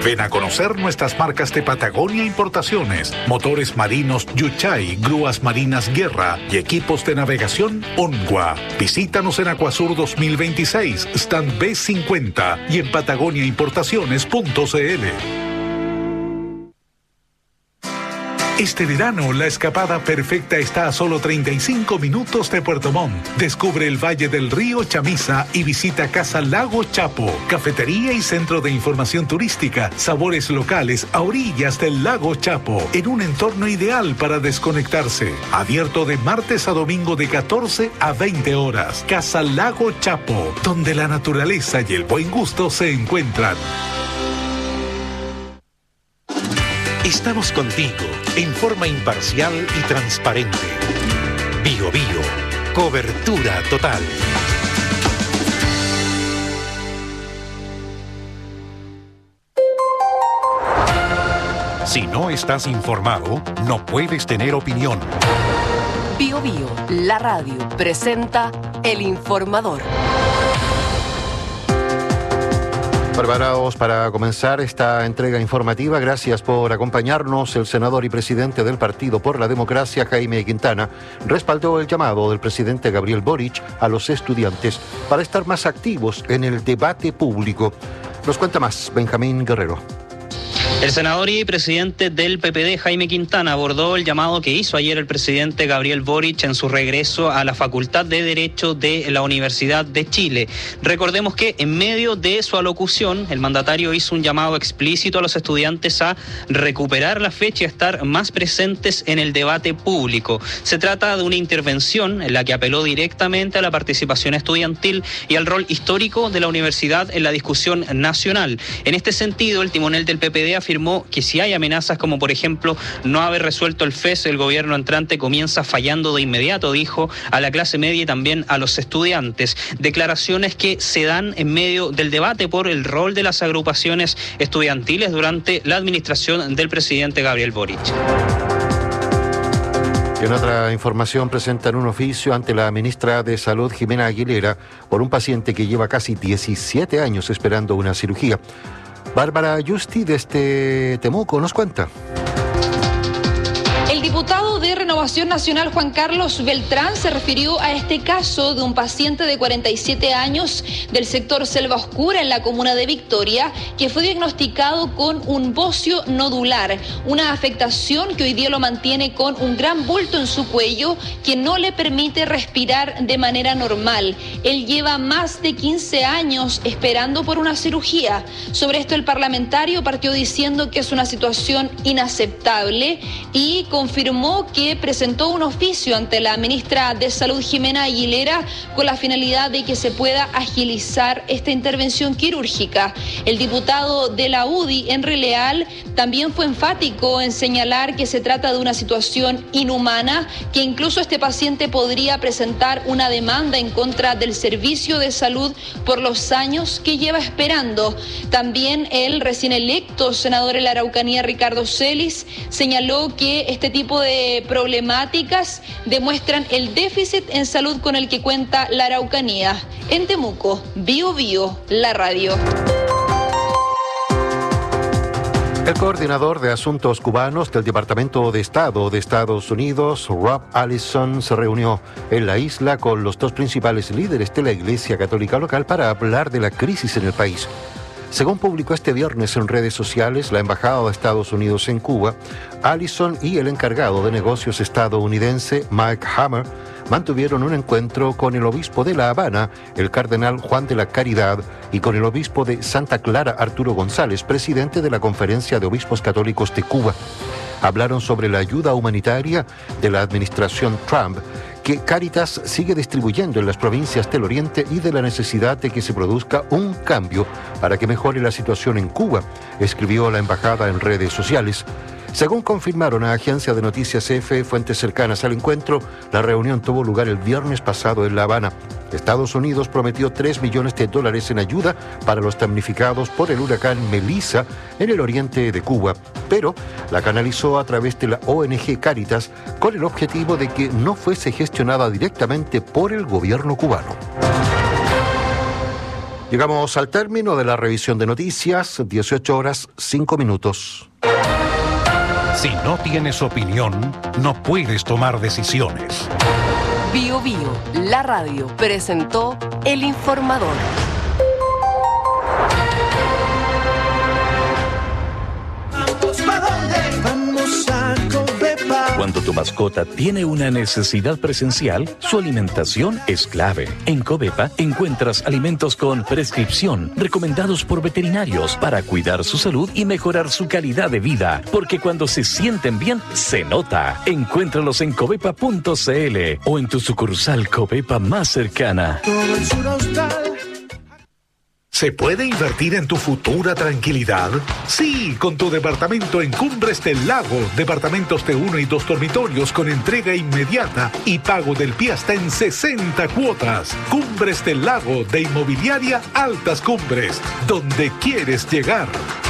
Ven a conocer nuestras marcas de Patagonia Importaciones, motores marinos Yuchay, grúas marinas Guerra y equipos de navegación Onwa. Visítanos en Acuasur 2026, stand B50 y en patagoniaimportaciones.cl. Este verano, la escapada perfecta está a solo 35 minutos de Puerto Montt. Descubre el Valle del Río Chamisa y visita Casa Lago Chapo, cafetería y centro de información turística, sabores locales a orillas del Lago Chapo, en un entorno ideal para desconectarse. Abierto de martes a domingo de 14 a 20 horas. Casa Lago Chapo, donde la naturaleza y el buen gusto se encuentran. Estamos contigo en forma imparcial y transparente. Bio Bio, cobertura total. Si no estás informado, no puedes tener opinión. Bio Bio, la radio, presenta El Informador. Preparados para comenzar esta entrega informativa. Gracias por acompañarnos. El senador y presidente del Partido por la Democracia, Jaime Quintana, respaldó el llamado del presidente Gabriel Boric a los estudiantes para estar más activos en el debate público. Nos cuenta más Benjamín Guerrero. El senador y presidente del PPD, Jaime Quintana, abordó el llamado que hizo ayer el presidente Gabriel Boric en su regreso a la Facultad de Derecho de la Universidad de Chile. Recordemos que en medio de su alocución, el mandatario hizo un llamado explícito a los estudiantes a recuperar la fecha y a estar más presentes en el debate público. Se trata de una intervención en la que apeló directamente a la participación estudiantil y al rol histórico de la universidad en la discusión nacional. En este sentido, el timonel del PPD afirmó que si hay amenazas como por ejemplo no haber resuelto el FES, el gobierno entrante comienza fallando de inmediato, dijo a la clase media y también a los estudiantes. Declaraciones que se dan en medio del debate por el rol de las agrupaciones estudiantiles durante la administración del presidente Gabriel Boric. En otra información, presentan un oficio ante la ministra de Salud, Jimena Aguilera, por un paciente que lleva casi 17 años esperando una cirugía. Bárbara Yusti, desde Temuco, nos cuenta. El diputado de Renovación Nacional, Juan Carlos Beltrán, se refirió a este caso de un paciente de 47 años del sector Selva Oscura en la comuna de Victoria, que fue diagnosticado con un bocio nodular, una afectación que hoy día lo mantiene con un gran bulto en su cuello que no le permite respirar de manera normal. Él lleva más de 15 años esperando por una cirugía. Sobre esto, el parlamentario partió diciendo que es una situación inaceptable y confirmó que presentó un oficio ante la ministra de Salud, Jimena Aguilera, con la finalidad de que se pueda agilizar esta intervención quirúrgica. El diputado de la UDI, Henry Leal, también fue enfático en señalar que se trata de una situación inhumana, que incluso este paciente podría presentar una demanda en contra del servicio de salud por los años que lleva esperando. También el recién electo senador en la Araucanía, Ricardo Celis, señaló que este tipo de problemáticas demuestran el déficit en salud con el que cuenta la Araucanía. En Temuco, Bio Bio, la radio. El coordinador de asuntos cubanos del Departamento de Estado de Estados Unidos, Rob Allison, se reunió en la isla con los dos principales líderes de la Iglesia Católica local para hablar de la crisis en el país. Según publicó este viernes en redes sociales la Embajada de Estados Unidos en Cuba, Allison y el encargado de negocios estadounidense, Mike Hammer, mantuvieron un encuentro con el obispo de La Habana, el cardenal Juan de la Caridad, y con el obispo de Santa Clara, Arturo González, presidente de la Conferencia de Obispos Católicos de Cuba. Hablaron sobre la ayuda humanitaria de la administración Trump, que Cáritas sigue distribuyendo en las provincias del Oriente, y de la necesidad de que se produzca un cambio para que mejore la situación en Cuba, escribió la embajada en redes sociales. Según confirmaron a agencia de noticias EFE fuentes cercanas al encuentro, la reunión tuvo lugar el viernes pasado en La Habana. Estados Unidos prometió $3 millones en ayuda para los damnificados por el huracán Melissa en el oriente de Cuba, pero la canalizó a través de la ONG Cáritas con el objetivo de que no fuese gestionada directamente por el gobierno cubano. Y Llegamos al término de la revisión de noticias, 18 horas, 5 minutos. Si no tienes opinión, no puedes tomar decisiones. Bio Bio, la radio, presentó El Informador. Cuando tu mascota tiene una necesidad presencial, su alimentación es clave. En Covepa encuentras alimentos con prescripción, recomendados por veterinarios para cuidar su salud y mejorar su calidad de vida. Porque cuando se sienten bien, se nota. Encuéntralos en covepa.cl o en tu sucursal Covepa más cercana. ¿Se puede invertir en tu futura tranquilidad? Sí, con tu departamento en Cumbres del Lago. Departamentos de 1 y 2 dormitorios con entrega inmediata y pago del pie hasta en 60 cuotas. Cumbres del Lago de Inmobiliaria Altas Cumbres, donde quieres llegar.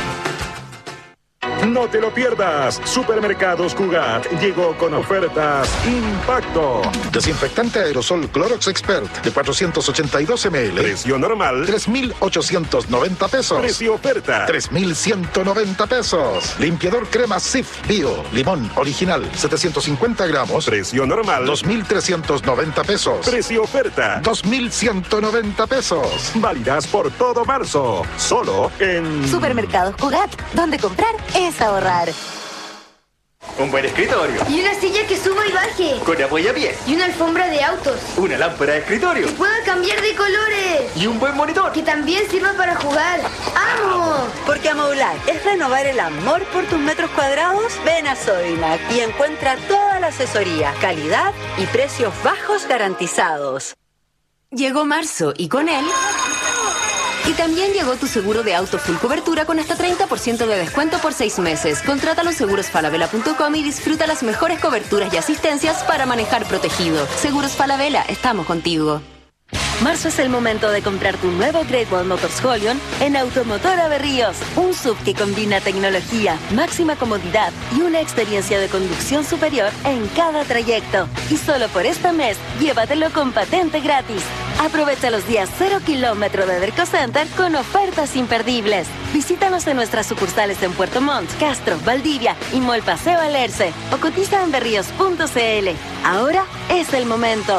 No te lo pierdas. Supermercados Cugat llegó con ofertas Impacto. Desinfectante aerosol Clorox Expert de 482 ml. Precio normal 3,890 pesos. Precio oferta 3,190 pesos. Limpiador crema Cif Bio Limón Original 750 gramos. Precio normal 2,390 pesos. Precio oferta 2,190 pesos. Válidas por todo marzo. Solo en Supermercados Cugat, donde comprar es ahorrar. Un buen escritorio. Y una silla que suba y baje. Con apoyapiés. Y una alfombra de autos. Una lámpara de escritorio. Que pueda cambiar de colores. Y un buen monitor. Que también sirva para jugar. ¡Amo! Porque amoblar es renovar el amor por tus metros cuadrados. Ven a Sodimac y encuentra toda la asesoría, calidad y precios bajos garantizados. Llegó marzo y con él... Y también llegó tu seguro de auto full cobertura con hasta 30% de descuento por 6 meses. Contrátalo en segurosfalabella.com y disfruta las mejores coberturas y asistencias para manejar protegido. Seguros Falabella, estamos contigo. Marzo es el momento de comprar tu nuevo Great Wall Motors Holion en Automotora Berríos. Un SUV que combina tecnología, máxima comodidad y una experiencia de conducción superior en cada trayecto. Y solo por este mes, llévatelo con patente gratis. Aprovecha los días 0 kilómetro de Derco Center con ofertas imperdibles. Visítanos en nuestras sucursales en Puerto Montt, Castro, Valdivia y Mall Paseo Alerce o cotiza en berríos.cl. Ahora es el momento.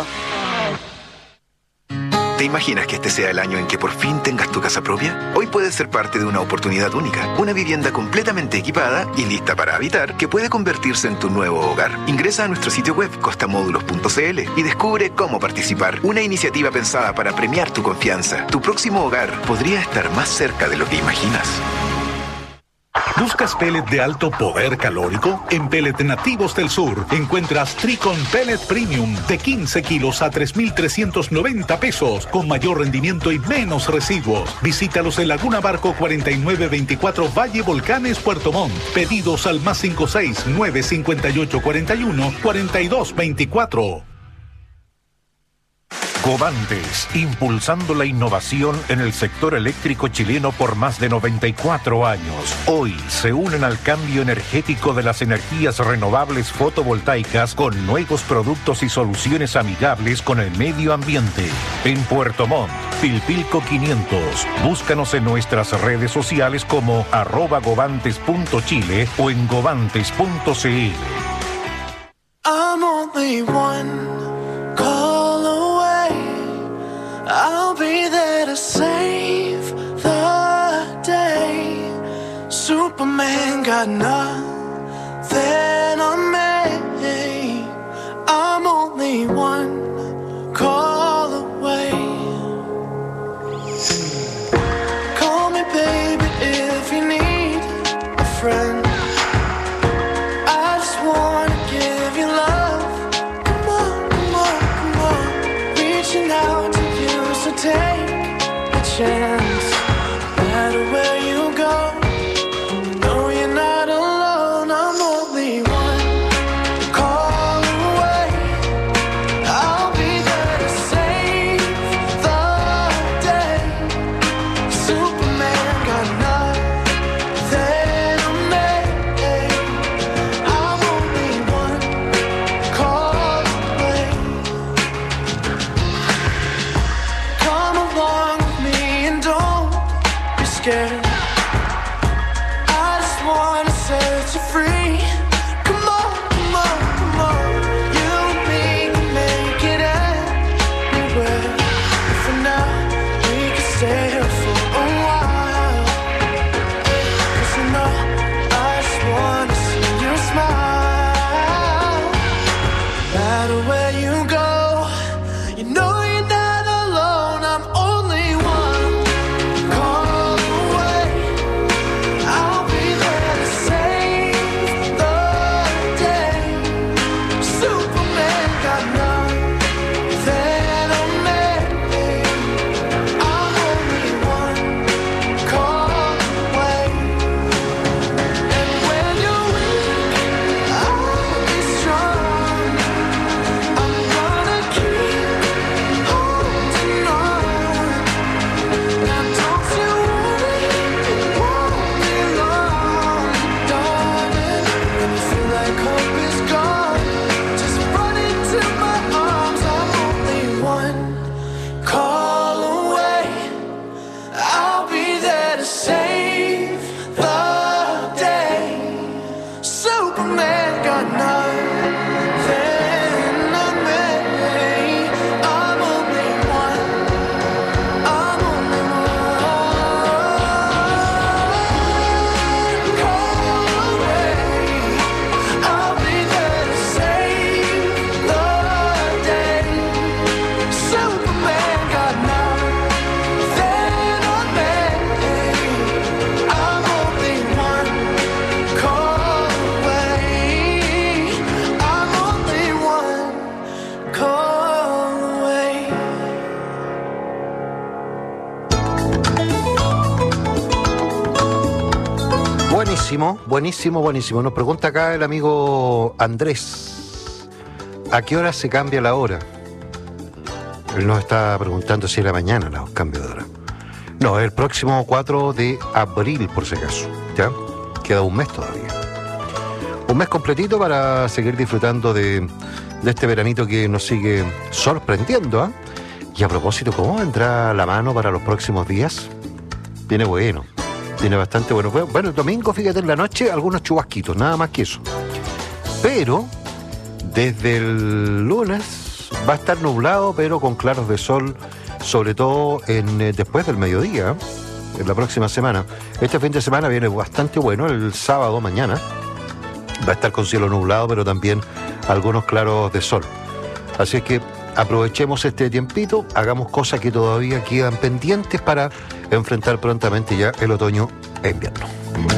¿Te imaginas que este sea el año en que por fin tengas tu casa propia? Hoy puedes ser parte de una oportunidad única, una vivienda completamente equipada y lista para habitar que puede convertirse en tu nuevo hogar. Ingresa a nuestro sitio web costamódulos.cl y descubre cómo participar. Una iniciativa pensada para premiar tu confianza. Tu próximo hogar podría estar más cerca de lo que imaginas. ¿Buscas pellet de alto poder calórico? En Pellet Nativos del Sur encuentras Tricon Pellet Premium de 15 kilos a 3,390 pesos, con mayor rendimiento y menos residuos. Visítalos en Laguna Barco 4924 Valle Volcanes, Puerto Montt. Pedidos al +56 958 41 4224. Covantes, impulsando la innovación en el sector eléctrico chileno por más de 94 años. Hoy se unen al cambio energético de las energías renovables fotovoltaicas con nuevos productos y soluciones amigables con el medio ambiente. En Puerto Montt, Pilpilco 500. Búscanos en nuestras redes sociales como @govantes.chile o en govantes.cl. I'm only one call away. I'll be there to save the day. Superman got nothing on me. I'm only one call away. Call me baby if you need a friend. I just wanna give you love. Come on, come on, come on. Reaching out to you, so take a chance. No matter where you go, know you're not alone. scared. I just wanna set you free. Come on, come on, come on. You and me can make it anywhere. But for now, we can stay here for a while. 'Cause you know, I just wanna see you smile. No matter where you go, you know you're not alone. I'm only one call away. I'll be there to save the day. Superman got nothing on me. I'm only one call away. And when you're weak, I'll be strong. I'm gonna keep holding on. Now don't you worry, it won't be long, darling. When you feel like hope is gone, just run into my arms. I'm only one call away. I'll be there to save the day. Superman got nothing on me. I'm only one. I'm only one call away. I'll be there to save the day. Superman got nothing on me. I'm only one call away. I'm only one call away. Buenísimo, buenísimo, buenísimo. Nos pregunta acá el amigo Andrés, ¿a qué hora se cambia la hora? Él nos está preguntando si era mañana los cambios de hora. No, el próximo 4 de abril, por si acaso. ¿Ya? Queda un mes todavía. Un mes completito para seguir disfrutando de este veranito que nos sigue sorprendiendo, ¿ah? Y a propósito, ¿cómo vendrá la mano para los próximos días? Viene bueno. Viene bastante bueno. Bueno, el domingo, fíjate, en la noche, algunos chubasquitos, nada más que eso. Pero, desde el lunes va a estar nublado, pero con claros de sol, sobre todo después del mediodía, en la próxima semana. Este fin de semana viene bastante bueno, el sábado mañana. Va a estar con cielo nublado, pero también algunos claros de sol. Así es que aprovechemos este tiempito, hagamos cosas que todavía quedan pendientes para enfrentar prontamente ya el otoño e invierno.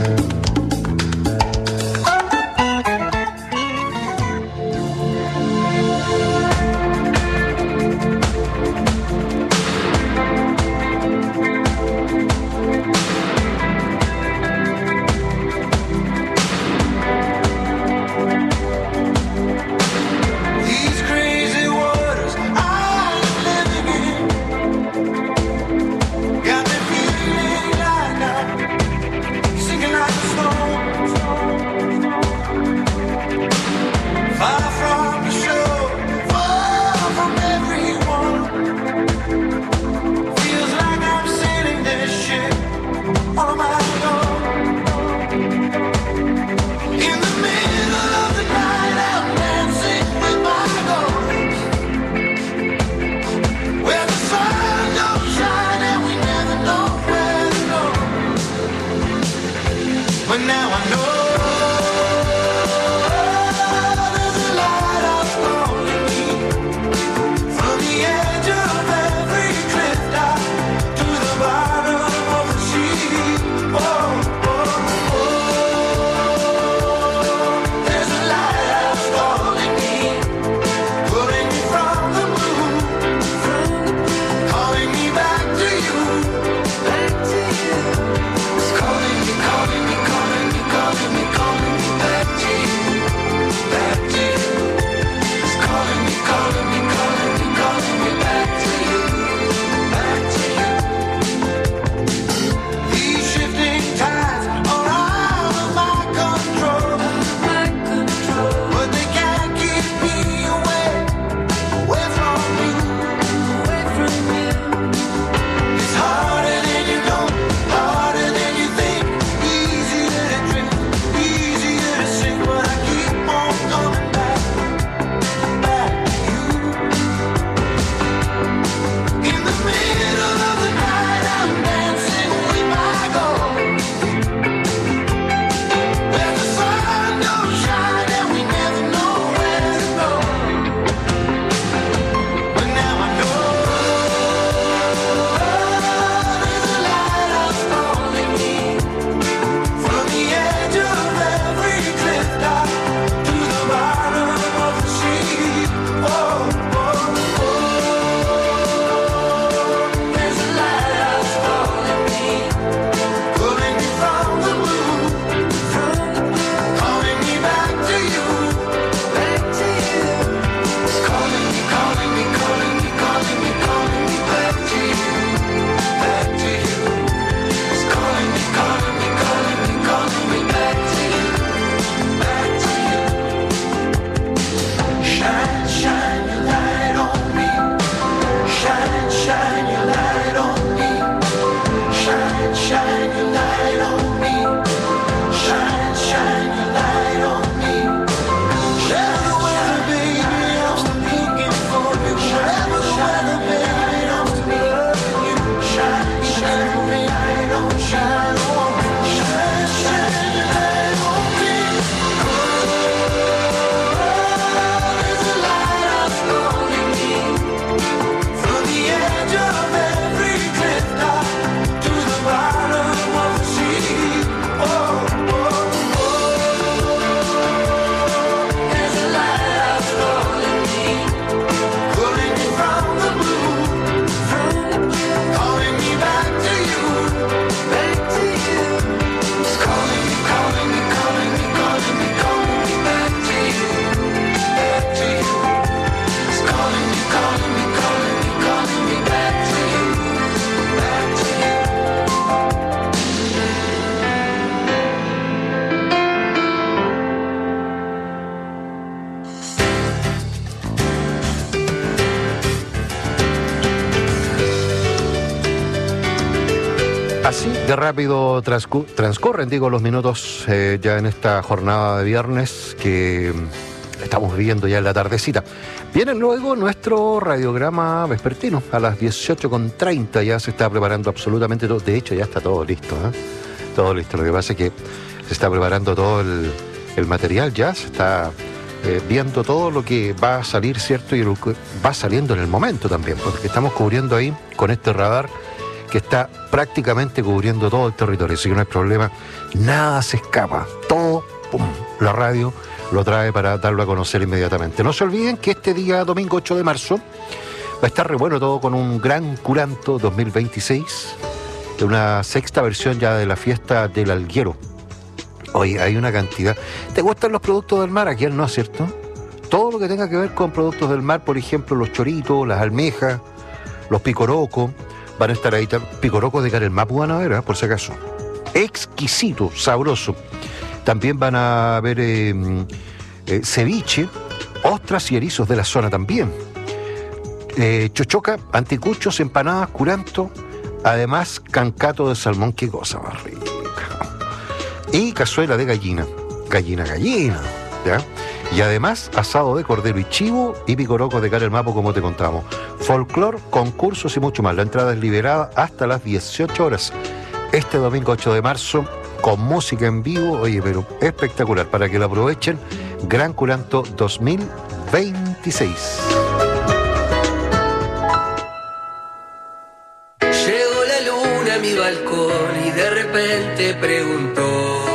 These crazy waters I'm living in got me feeling like I'm sinking like a stone. Far from the shore, far from everyone. Feels like I'm sailing this ship on my own. In the middle of the night, I'm dancing with my ghost. Where the sun don't shine and we never know where to go. But now I know there's a lighthouse calling me from the edge of every cliff down to the bottom of the sea. Oh, oh, oh. There's a lighthouse calling me, pulling me from the blue, calling me back to you, back to you. It's calling me, calling me, calling me, calling me. shine your light on me. Shine, shine your light on me. Whatever weather, baby, I'm still looking for you. Whatever weather, baby, I'm still loving you. Shine, shine your light on me. Shine, shine your light on me. There's a lighthouse calling me from the edge of every cliff top to the bottom of the sea. Oh, oh, oh. There's a lighthouse calling me from the blue, calling me back to you, back to you. It's calling me, calling me, calling me, calling me, calling me back to you, back to you. It's calling me, calling me, calling me, calling me back to you, back to you. Así de rápido transcurren, los minutos ya en esta jornada de viernes que estamos viviendo ya en la tardecita. Viene luego nuestro radiograma vespertino a las 18:30. Ya se está preparando absolutamente todo. De hecho, ya está todo listo, ¿eh? Todo listo. Lo que pasa es que se está preparando todo el material ya. Se está viendo todo lo que va a salir, ¿cierto? Y lo que va saliendo en el momento también. Porque estamos cubriendo ahí con este radar que está prácticamente cubriendo todo el territorio, así que no hay problema, nada se escapa, todo, pum, la radio lo trae para darlo a conocer inmediatamente. No se olviden que este día, domingo 8 de marzo, va a estar re bueno todo con un gran curanto 2026, de una sexta versión ya de la fiesta del Alguero. Oye, hay una cantidad. ¿Te gustan los productos del mar? ¿A quién no, cierto? Todo lo que tenga que ver con productos del mar, por ejemplo, los choritos, las almejas, los picorocos, van a estar ahí, picorocos de Carelmapu van a ver, por si acaso. Exquisito, sabroso. También van a ver ceviche, ostras y erizos de la zona también. Chochoca, anticuchos, empanadas, curanto, además cancato de salmón, qué cosa más rica. Y cazuela de gallina, gallina, ¿ya? Y además asado de cordero y chivo y picoroco de Carelmapu, como te contamos. Folclor, concursos y mucho más. La entrada es liberada hasta las 18 horas. Este domingo 8 de marzo, con música en vivo, oye, pero espectacular, para que lo aprovechen. Gran Curanto 2026. Llegó la luna a mi balcón y de repente preguntó: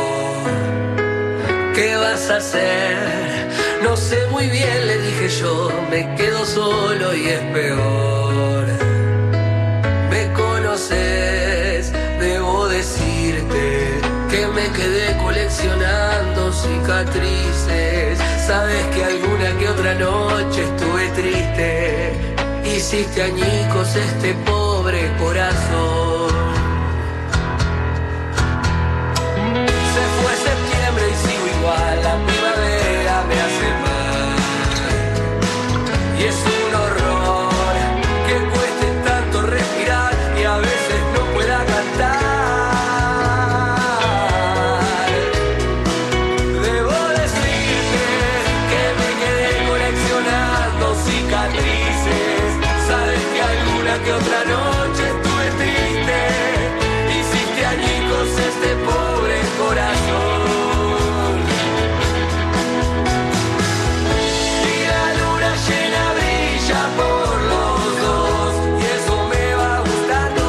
¿qué vas a hacer? No sé muy bien, le dije yo, me quedo solo y es peor. Me conoces, debo decirte que me quedé coleccionando cicatrices. Sabes que alguna que otra noche estuve triste. Hiciste añicos este pobre corazón. Se fue septiembre y sigo igual, la primavera me hace mal. Y es un horror que cueste tanto respirar y a veces no pueda cantar. Debo decirte que me quedé coleccionando cicatrices. Sabes que alguna que otra noche estuve triste. Hiciste añicos este pobre corazón. Por los dos y eso me va gustando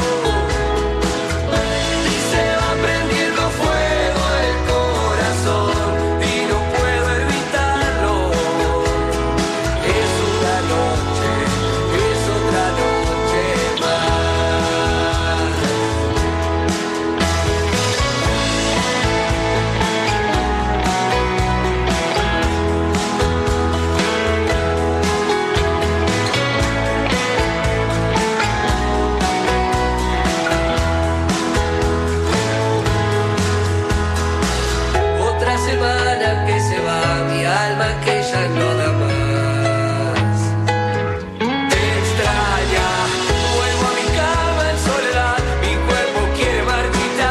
y se va prendiendo fuego el corazón y no puedo evitarlo. Es una noche, es otra noche más. Otra semana que se va, mi alma que ya no da más. Te extraña, vuelvo a mi cama en soledad, mi cuerpo quiere marchitar.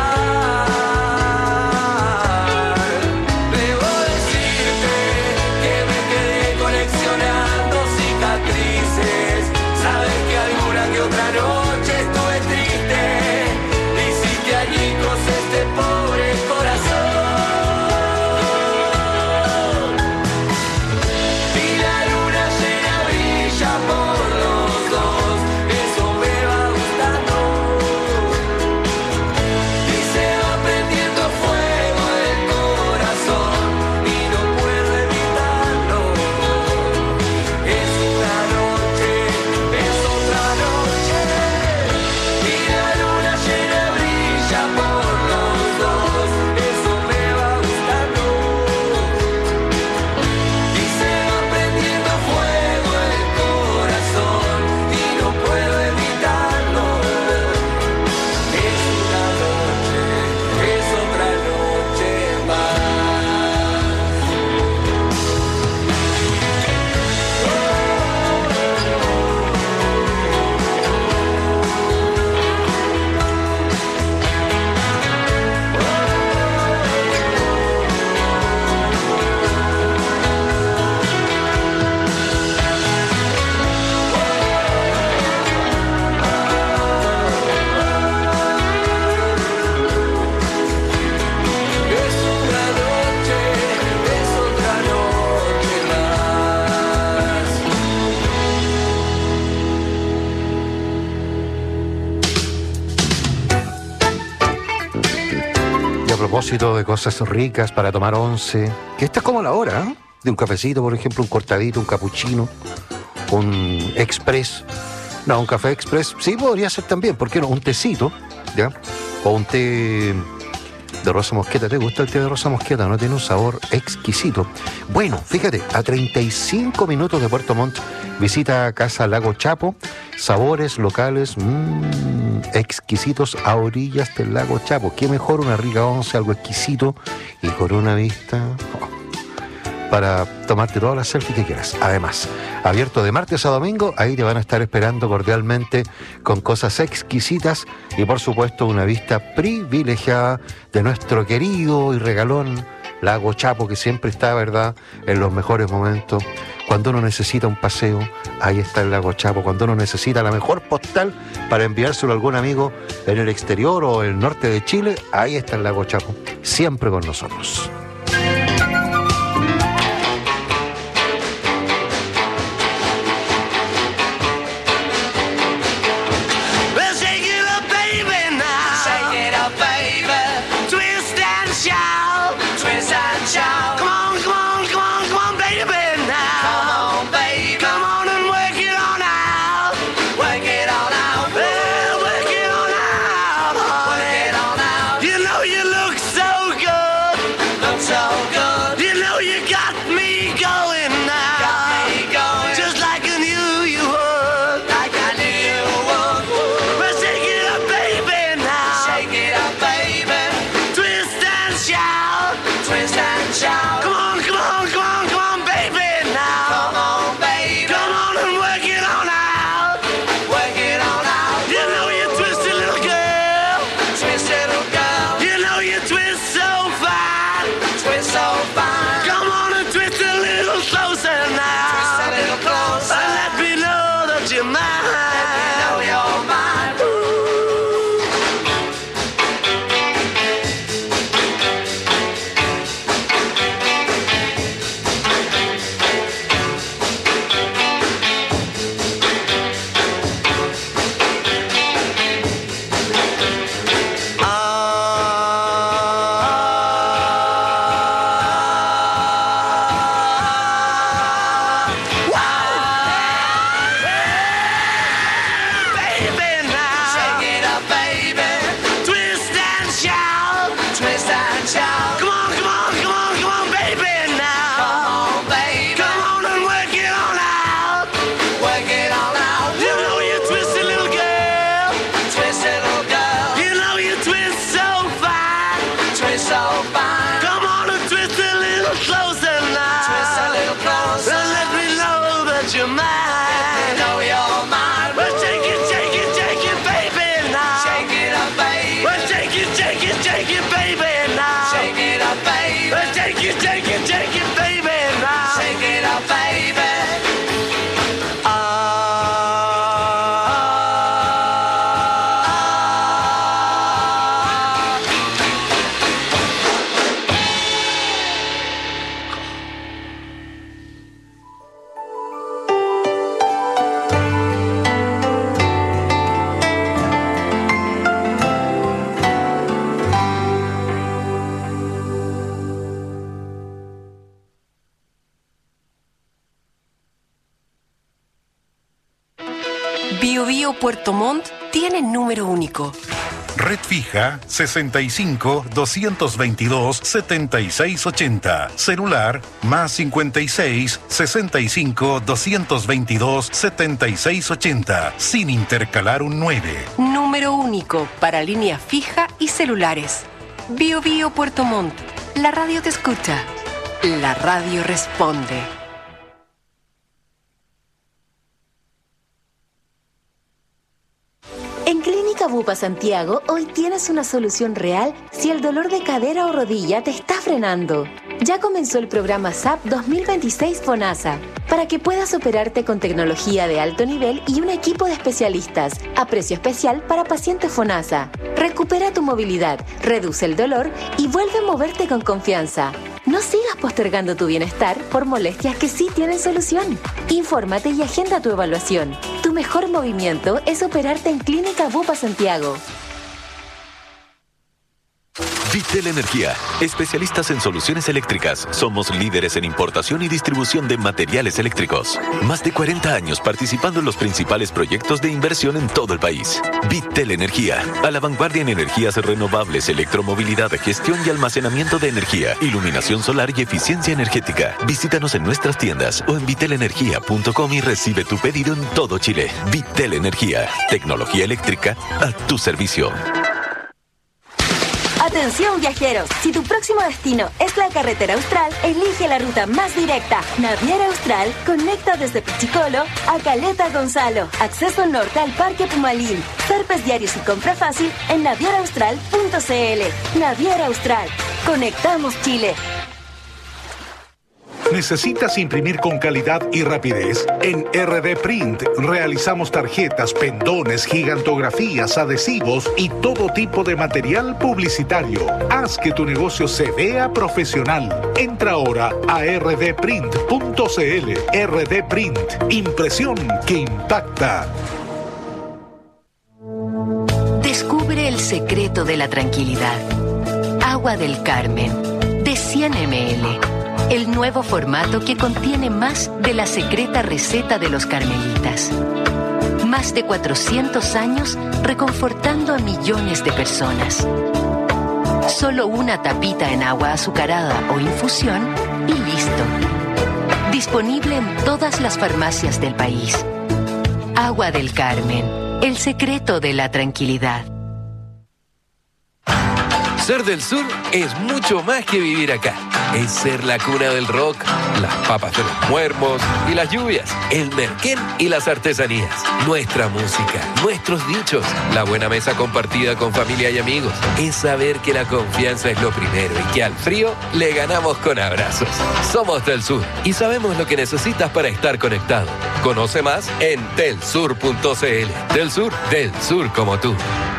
propósito de cosas ricas para tomar once, que esta es como la hora, ¿eh? De un cafecito, por ejemplo, un cortadito, un cappuccino, un express. No, un café express, sí podría ser también, ¿por qué no? Un tecito, ¿ya? O un té de rosa mosqueta. ¿Te gusta el té de rosa mosqueta? No tiene un sabor exquisito. Bueno, fíjate, a 35 minutos de Puerto Montt, visita Casa Lago Chapo, sabores locales exquisitos a orillas del Lago Chapo. Qué mejor una rica once, algo exquisito y con una vista para tomarte todas las selfies que quieras. Además, abierto de martes a domingo, ahí te van a estar esperando cordialmente con cosas exquisitas y por supuesto una vista privilegiada de nuestro querido y regalón Lago Chapo, que siempre está, ¿verdad?, en los mejores momentos. Cuando uno necesita un paseo, ahí está el Lago Chapo. Cuando uno necesita la mejor postal para enviárselo a algún amigo en el exterior o el norte de Chile, ahí está el Lago Chapo, siempre con nosotros. Bio Bio Puerto Montt tiene número único. Red fija 65 222 7680. Celular más 56 65 222 7680. Sin intercalar un 9. Número único para línea fija y celulares. Bio Bio Puerto Montt. La radio te escucha. La radio responde. En Clínica Bupa Santiago, hoy tienes una solución real si el dolor de cadera o rodilla te está frenando. Ya comenzó el programa SAP 2026 FONASA, para que puedas operarte con tecnología de alto nivel y un equipo de especialistas, a precio especial para pacientes FONASA. Recupera tu movilidad, reduce el dolor y vuelve a moverte con confianza. No sigas postergando tu bienestar por molestias que sí tienen solución. Infórmate y agenda tu evaluación. Tu mejor movimiento es operarte en Clínica Bupa Santiago. Vitel Energía, especialistas en soluciones eléctricas. Somos líderes en importación y distribución de materiales eléctricos. Más de 40 años participando en los principales proyectos de inversión en todo el país. Vitel Energía, a la vanguardia en energías renovables, electromovilidad, gestión y almacenamiento de energía, iluminación solar y eficiencia energética. Visítanos en nuestras tiendas o en vitelenergia.com y recibe tu pedido en todo Chile. Vitel Energía, tecnología eléctrica a tu servicio. Atención viajeros, si tu próximo destino es la carretera austral, elige la ruta más directa. Naviera Austral conecta desde Pichicolo a Caleta Gonzalo. Acceso norte al Parque Pumalín. Zarpes diarios y compra fácil en navieraaustral.cl. Naviera Austral. Conectamos Chile. ¿Necesitas imprimir con calidad y rapidez? En RD Print realizamos tarjetas, pendones, gigantografías, adhesivos y todo tipo de material publicitario. Haz que tu negocio se vea profesional. Entra ahora a rdprint.cl. RD Print, impresión que impacta. Descubre el secreto de la tranquilidad. Agua del Carmen, de 100 ml. El nuevo formato que contiene más de la secreta receta de los carmelitas. Más de 400 años reconfortando a millones de personas. Solo una tapita en agua azucarada o infusión y listo. Disponible en todas las farmacias del país. Agua del Carmen, el secreto de la tranquilidad. Ser del sur es mucho más que vivir acá. Es ser la cuna del rock, las papas de los muermos y las lluvias, el merquén y las artesanías, nuestra música, nuestros dichos, la buena mesa compartida con familia y amigos. Es saber que la confianza es lo primero y que al frío le ganamos con abrazos. Somos del sur y sabemos lo que necesitas para estar conectado. Conoce más en telsur.cl. Del sur como tú.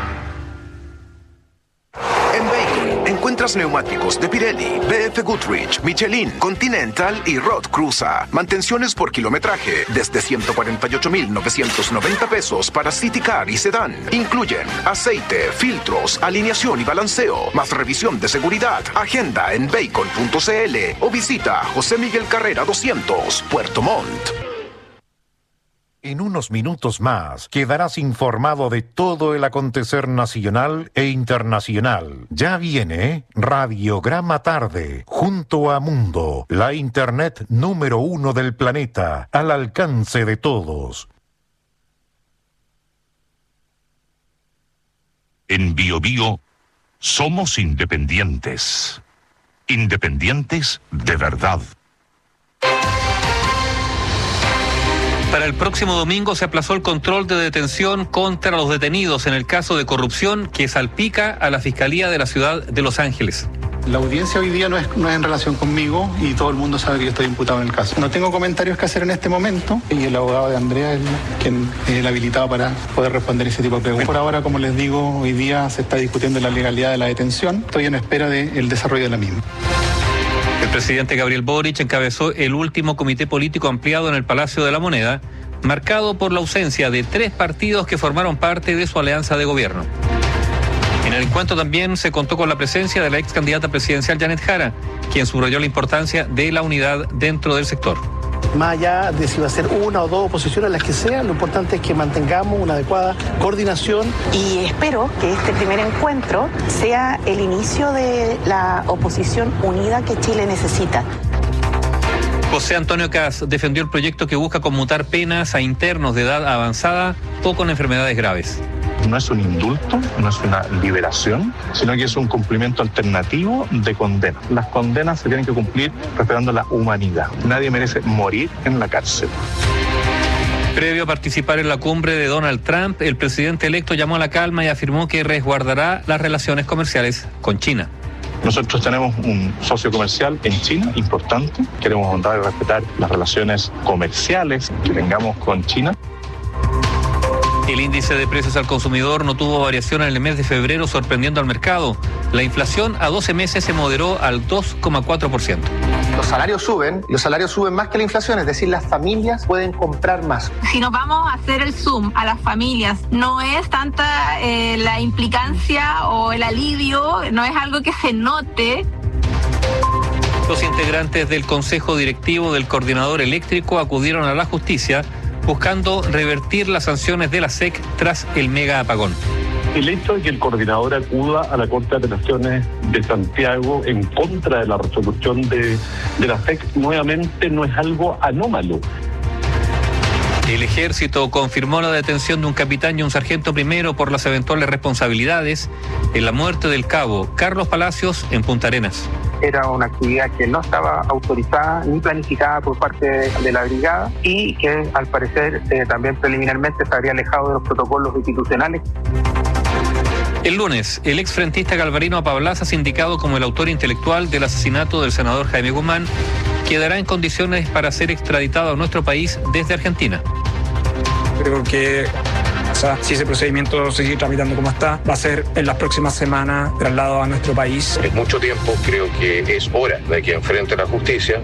Encuentras neumáticos de Pirelli, BF Goodrich, Michelin, Continental y Roth Cruza. Mantenciones por kilometraje desde 148.990 pesos para City Car y Sedán. Incluyen aceite, filtros, alineación y balanceo, más revisión de seguridad. Agenda en bacon.cl o visita José Miguel Carrera 200, Puerto Montt. En unos minutos más quedarás informado de todo el acontecer nacional e internacional. Ya viene Radiograma Tarde, junto a Mundo, la internet número 1 del planeta, al alcance de todos. En BioBio somos independientes. Independientes de verdad. Para el próximo domingo se aplazó el control de detención contra los detenidos en el caso de corrupción que salpica a la Fiscalía de la Ciudad de Los Ángeles. La audiencia hoy día no es en relación conmigo y todo el mundo sabe que yo estoy imputado en el caso. No tengo comentarios que hacer en este momento y el abogado de Andrea es quien es el habilitado para poder responder ese tipo de preguntas. Por ahora, como les digo, hoy día se está discutiendo la legalidad de la detención. Estoy en espera del desarrollo de la misma. El presidente Gabriel Boric encabezó el último comité político ampliado en el Palacio de la Moneda, marcado por la ausencia de 3 partidos que formaron parte de su alianza de gobierno. En el encuentro también se contó con la presencia de la ex candidata presidencial Janet Jara, quien subrayó la importancia de la unidad dentro del sector. Más allá de si va a ser una o dos oposiciones, las que sean, lo importante es que mantengamos una adecuada coordinación. Y espero que este primer encuentro sea el inicio de la oposición unida que Chile necesita. José Antonio Caz defendió el proyecto que busca conmutar penas a internos de edad avanzada o con enfermedades graves. No es un indulto, no es una liberación, sino que es un cumplimiento alternativo de condena. Las condenas se tienen que cumplir respetando la humanidad. Nadie merece morir en la cárcel. Previo a participar en la cumbre de Donald Trump, el presidente electo llamó a la calma y afirmó que resguardará las relaciones comerciales con China. Nosotros tenemos un socio comercial en China importante. Queremos honrar y respetar las relaciones comerciales que tengamos con China. El índice de precios al consumidor no tuvo variación en el mes de febrero, sorprendiendo al mercado. La inflación a 12 meses se moderó al 2,4%. Los salarios suben más que la inflación, es decir, las familias pueden comprar más. Si nos vamos a hacer el zoom a las familias, no es tanta la implicancia o el alivio, no es algo que se note. Los integrantes del Consejo Directivo del Coordinador Eléctrico acudieron a la justicia buscando revertir las sanciones de la SEC tras el mega apagón. El hecho de que el coordinador acuda a la Corte de Apelaciones de Santiago en contra de la resolución de la SEC nuevamente no es algo anómalo. El Ejército confirmó la detención de un capitán y un sargento primero por las eventuales responsabilidades en la muerte del cabo Carlos Palacios en Punta Arenas. Era una actividad que no estaba autorizada ni planificada por parte de la brigada y que al parecer también preliminarmente se habría alejado de los protocolos institucionales. El lunes, el exfrentista Galvarino Apablaza, sindicado como el autor intelectual del asesinato del senador Jaime Guzmán, quedará en condiciones para ser extraditado a nuestro país desde Argentina. Creo que si ese procedimiento sigue tramitando como está, va a ser en las próximas semanas trasladado a nuestro país. En mucho tiempo creo que es hora de que enfrente la justicia.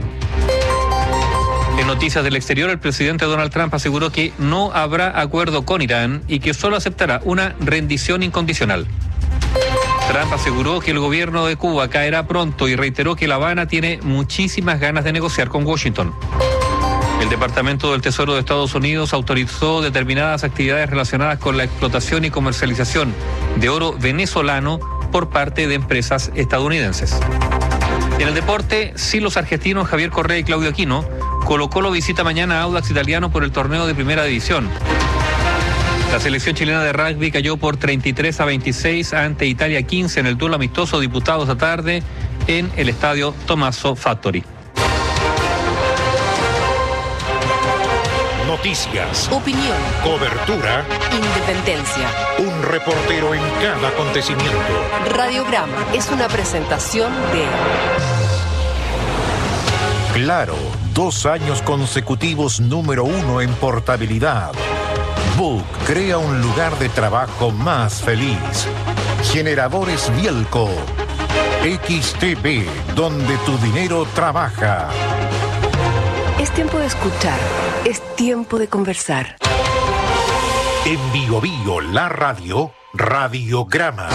En noticias del exterior, el presidente Donald Trump aseguró que no habrá acuerdo con Irán y que solo aceptará una rendición incondicional. Trump aseguró que el gobierno de Cuba caerá pronto y reiteró que La Habana tiene muchísimas ganas de negociar con Washington. El Departamento del Tesoro de Estados Unidos autorizó determinadas actividades relacionadas con la explotación y comercialización de oro venezolano por parte de empresas estadounidenses. En el deporte, sí, los argentinos Javier Correa y Claudio Aquino. Colo-Colo visita mañana a Audax Italiano por el torneo de Primera División. La selección chilena de rugby cayó por 33-26 ante Italia 15 en el duelo amistoso disputado esta tarde en el estadio Tommaso Fattori. Noticias, Opinión, cobertura, independencia. un reportero en cada acontecimiento. Radiograma es una presentación de Claro, 2 años consecutivos número 1 en portabilidad. Book crea un lugar de trabajo más feliz. Generadores Bielco. XTB, donde tu dinero trabaja. Es tiempo de escuchar, es tiempo de conversar. En Bio Bio, la radio, Radiograma.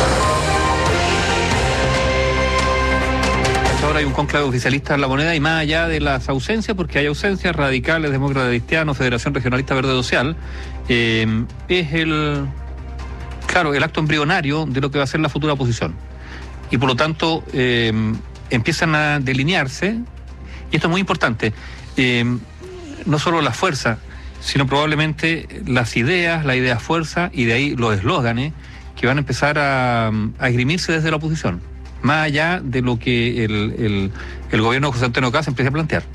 Ahora hay un conclave oficialista en La Moneda y más allá de las ausencias, porque hay ausencias, radicales, demócratas cristianos, Federación Regionalista Verde Social, es el acto embrionario de lo que va a ser la futura oposición. Y por lo tanto empiezan a delinearse, y esto es muy importante, no solo la fuerza, sino probablemente las ideas, la idea fuerza, y de ahí los eslóganes que van a empezar a esgrimirse desde la oposición, más allá de lo que el gobierno de José Antonio Caz empieza a plantear.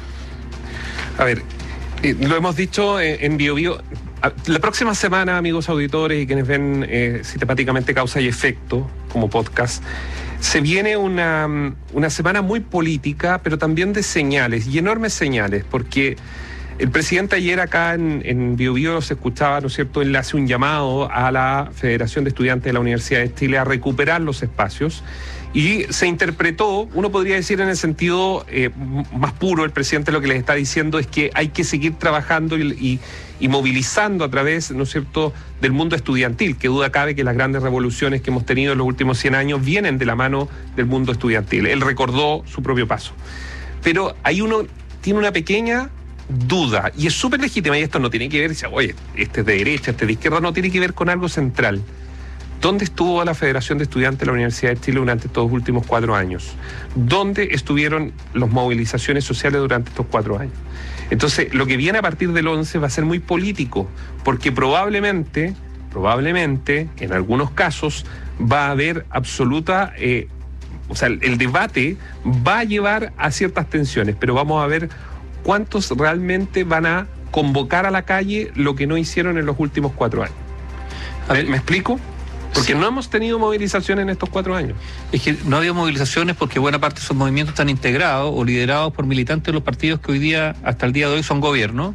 A ver, lo hemos dicho en Bio Bio. La próxima semana, amigos auditores y quienes ven Sistemáticamente Causa y Efecto como podcast, se viene una semana muy política, pero también de señales, y enormes señales, porque el presidente ayer acá en Bio Bio se escuchaba, ¿no es cierto?, él hace un llamado a la Federación de Estudiantes de la Universidad de Chile a recuperar los espacios, y se interpretó, uno podría decir en el sentido más puro, el presidente lo que les está diciendo es que hay que seguir trabajando y movilizando a través, ¿no es cierto?, del mundo estudiantil, que duda cabe que las grandes revoluciones que hemos tenido en los últimos 100 años vienen de la mano del mundo estudiantil. Él recordó su propio paso. Pero ahí uno tiene una pequeña duda, y es súper legítima, y esto no tiene que ver, dice, oye, este es de derecha, este es de izquierda, no, tiene que ver con algo central. ¿Dónde estuvo la Federación de Estudiantes de la Universidad de Chile durante estos últimos 4 años? ¿Dónde estuvieron las movilizaciones sociales durante estos 4 años? Entonces, lo que viene a partir del 11 va a ser muy político, porque probablemente, en algunos casos, va a haber absoluta... el debate va a llevar a ciertas tensiones, pero vamos a ver cuántos realmente van a convocar a la calle lo que no hicieron en los últimos 4 años. A ver, ¿me explico? Porque sí, no hemos tenido movilizaciones en estos 4 años. Es que no ha habido movilizaciones porque buena parte de esos movimientos están integrados o liderados por militantes de los partidos que hoy día, hasta el día de hoy, son gobierno.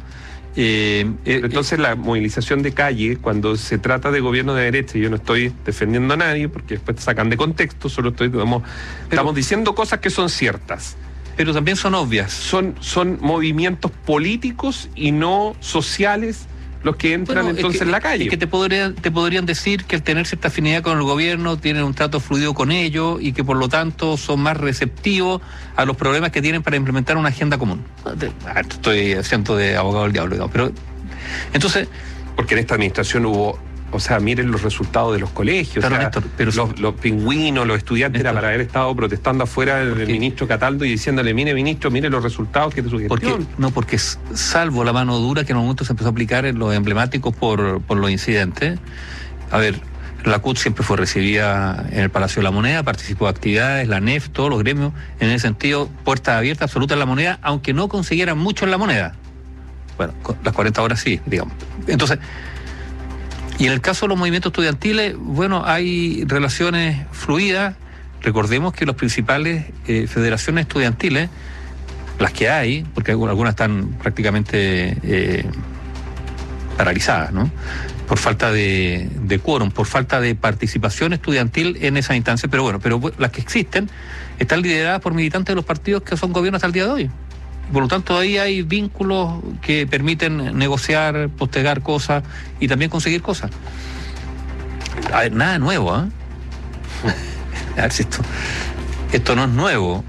Entonces la movilización de calle, cuando se trata de gobierno de derecha, yo no estoy defendiendo a nadie porque después te sacan de contexto, solo estamos diciendo cosas que son ciertas. Pero también son obvias. Son movimientos políticos y no sociales los que entran en la calle. Es que te podrían decir que al tener cierta afinidad con el gobierno tienen un trato fluido con ellos y que por lo tanto son más receptivos a los problemas que tienen para implementar una agenda común. Estoy haciendo de abogado del diablo, digamos, pero entonces... Porque en esta administración hubo... O sea, miren los resultados de los colegios. Claro, Néstor, pero los pingüinos, los estudiantes, Néstor, era para haber estado protestando afuera del ministro Cataldo y diciéndole, mire ministro, mire los resultados que de su gestión. Porque salvo la mano dura que en un momento se empezó a aplicar en los emblemáticos por los incidentes. A ver, la CUT siempre fue recibida en el Palacio de la Moneda, participó de actividades, la NEF, todos los gremios, en ese sentido, puertas abiertas absolutas en la Moneda, aunque no consiguieran mucho en la Moneda. Bueno, las 40 horas sí, digamos. Entonces... Y en el caso de los movimientos estudiantiles, bueno, hay relaciones fluidas. Recordemos que las principales federaciones estudiantiles, las que hay, porque algunas están prácticamente paralizadas, ¿no? Por falta de quórum, por falta de participación estudiantil en esa instancia, pero las que existen están lideradas por militantes de los partidos que son gobierno hasta el día de hoy. Por lo tanto, ahí hay vínculos que permiten negociar, postergar cosas y también conseguir cosas. A ver, nada nuevo, ¿eh? A ver si esto no es nuevo.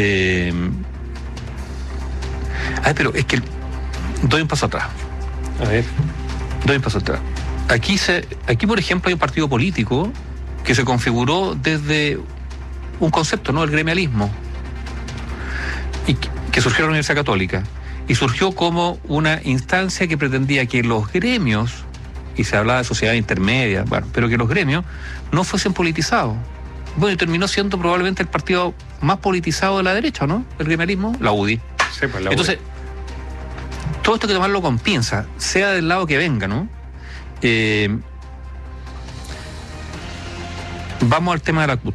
Pero es que doy un paso atrás. A ver. Doy un paso atrás. Aquí, por ejemplo, hay un partido político que se configuró desde un concepto, ¿no? El gremialismo. Y que surgió en la Universidad Católica y surgió como una instancia que pretendía que los gremios, y se hablaba de sociedad intermedia, pero que los gremios no fuesen politizados. Bueno, y terminó siendo probablemente el partido más politizado de la derecha, ¿no? El gremialismo, la UDI. Sí, pues la Entonces, todo esto hay que tomarlo con pinza, sea del lado que venga, ¿no? Vamos al tema de la CUT.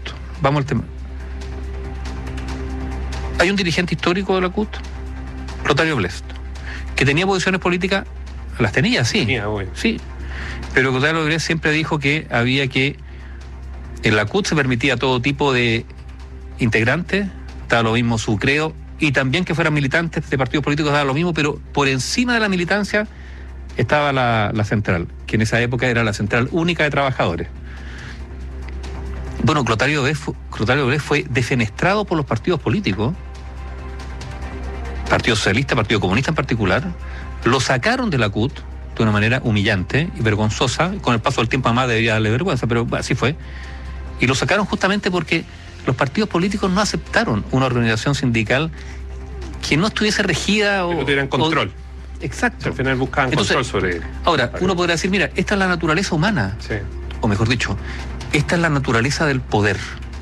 Hay un dirigente histórico de la CUT, Clotario Blest, que tenía posiciones políticas, las tenía, sí. Sí. Pero Clotario Blest siempre dijo que había que, en la CUT se permitía todo tipo de integrantes, estaba lo mismo su credo, y también que fueran militantes de partidos políticos daba lo mismo, pero por encima de la militancia estaba la central, que en esa época era la Central Única de Trabajadores. Bueno, Clotario Blest fue defenestrado por los partidos políticos, Partido Socialista, Partido Comunista en particular, lo sacaron de la CUT de una manera humillante y vergonzosa, con el paso del tiempo además debería darle vergüenza, pero así fue, y lo sacaron justamente porque los partidos políticos no aceptaron una organización sindical que no estuviese regida o... Que no tuvieran control. Exacto. Al final buscaban control sobre... Ahora, uno podrá decir, mira, esta es la naturaleza humana, sí. O mejor dicho, esta es la naturaleza del poder,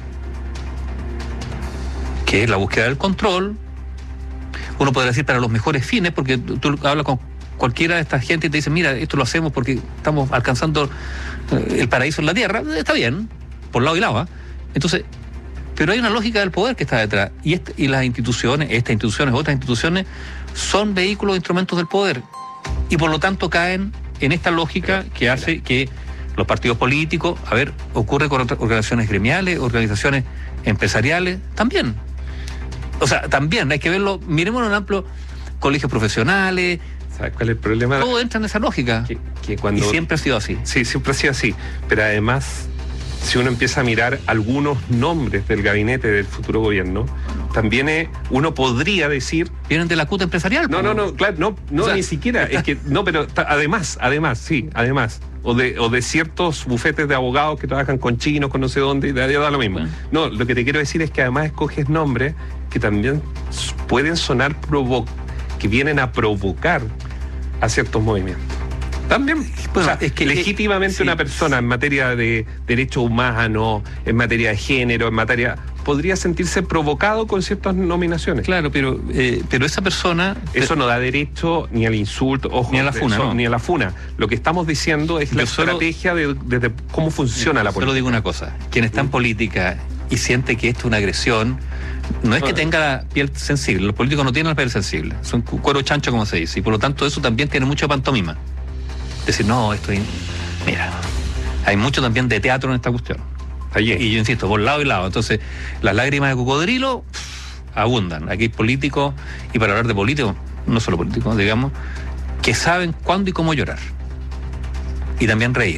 que es la búsqueda del control. Uno podrá decir para los mejores fines, porque tú hablas con cualquiera de esta gente y te dicen, mira, esto lo hacemos porque estamos alcanzando el paraíso en la tierra. Está bien, por lado y lado, ¿eh? Entonces, pero hay una lógica del poder que está detrás, y las instituciones, otras instituciones, son vehículos, instrumentos del poder, y por lo tanto caen en esta lógica que hace que los partidos políticos, ocurre con organizaciones gremiales, organizaciones empresariales, también. O sea, también hay que verlo, miremoslo en amplio, colegios profesionales. ¿Sabes cuál es el problema? Todo entra en esa lógica. Que cuando... Y siempre ha sido así. Sí, siempre ha sido así. Pero además, si uno empieza a mirar algunos nombres del gabinete del futuro gobierno, también uno podría decir... ¿Vienen de la CUT empresarial? No, claro, no, o sea, ni siquiera. Es que, no, pero además. O de ciertos bufetes de abogados que trabajan con chinos, con no sé dónde, da lo mismo. Bueno. No, lo que te quiero decir es que además escoges nombres que también pueden sonar que vienen a provocar a ciertos movimientos. También, bueno, o sea, es que legítimamente una persona en materia de derechos humanos, en materia de género, en materia... podría sentirse provocado con ciertas nominaciones. Claro, pero esa persona... Eso no da derecho ni al insulto, ojo, ni a la funa. No. Ni a la funa. Lo que estamos diciendo es la estrategia de cómo funciona la política. Solo digo una cosa. Quien está en política y siente que esto es una agresión, no es que tenga la piel sensible, los políticos no tienen la piel sensible, son cuero chancho como se dice, y por lo tanto eso también tiene mucho pantomima. Decir, no, mira, hay mucho también de teatro en esta cuestión. Y yo insisto, por lado y lado. Entonces, las lágrimas de cocodrilo abundan. Aquí hay políticos, y para hablar de políticos, no solo políticos, digamos, que saben cuándo y cómo llorar. Y también reír.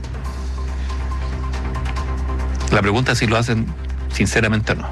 La pregunta es si lo hacen sinceramente o no.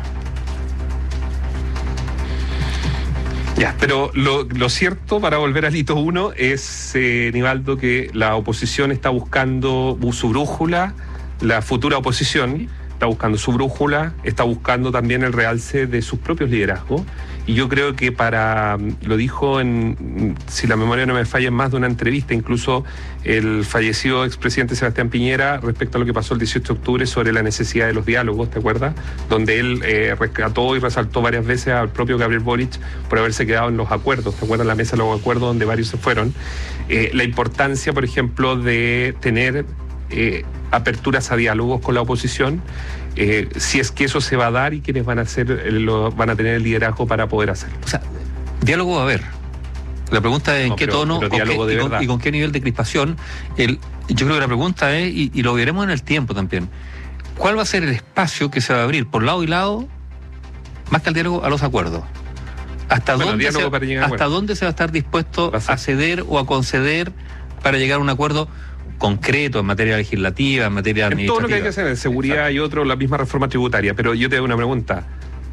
Ya, pero lo cierto, para volver al hito 1, es, Nivaldo, que la oposición está buscando su brújula, la futura oposición está buscando su brújula, está buscando también el realce de sus propios liderazgos. Y yo creo que lo dijo si la memoria no me falla, en más de una entrevista, incluso el fallecido expresidente Sebastián Piñera, respecto a lo que pasó el 18 de octubre sobre la necesidad de los diálogos, ¿te acuerdas? Donde él rescató y resaltó varias veces al propio Gabriel Boric por haberse quedado en los acuerdos, ¿te acuerdas? La mesa de los acuerdos donde varios se fueron. La importancia, por ejemplo, de tener aperturas a diálogos con la oposición, si es que eso se va a dar, y quienes van a tener el liderazgo para poder hacerlo. O sea, diálogo va a haber. La pregunta es en qué tono y con qué nivel de crispación. Yo creo que la pregunta es, y lo veremos en el tiempo también, ¿cuál va a ser el espacio que se va a abrir por lado y lado, más que al diálogo, a los acuerdos? ¿Hasta dónde se va a estar dispuesto a ceder o a conceder para llegar a un acuerdo concreto en materia legislativa, en materia administrativa? Todo lo que hay que hacer en seguridad. Exacto. Y otro, la misma reforma tributaria. Pero yo te hago una pregunta.